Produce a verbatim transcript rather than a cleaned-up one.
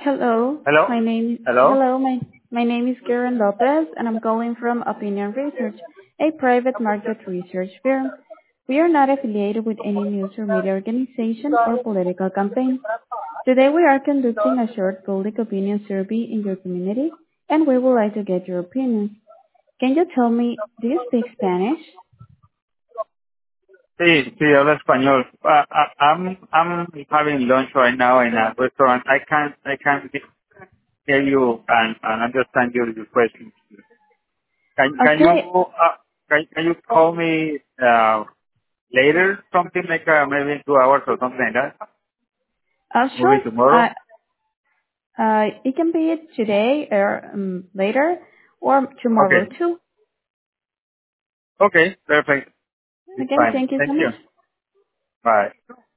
Hello, Hello? my name Hello? hello, my my name is Karen Lopez, and I'm calling from Opinion Research, a private market research firm. We are not affiliated with any news or media organization or political campaign. Today, we are conducting a short public opinion survey in your community, and we would like to get your opinions. Can you tell me, do you speak Spanish? Sí, sí, hablo español. Uh, I, I'm I'm having lunch right now in a restaurant. I can't I can't hear you and, and understand your, your question. Can can you Okay, uh, can can you call me uh, later? Something like uh, maybe two hours or something like that. uh, sure. Maybe tomorrow. Uh, uh, it can be today or um, later or tomorrow Okay. too. Okay. Perfect. It's Okay, fine. thank you so Thank you. much. Bye.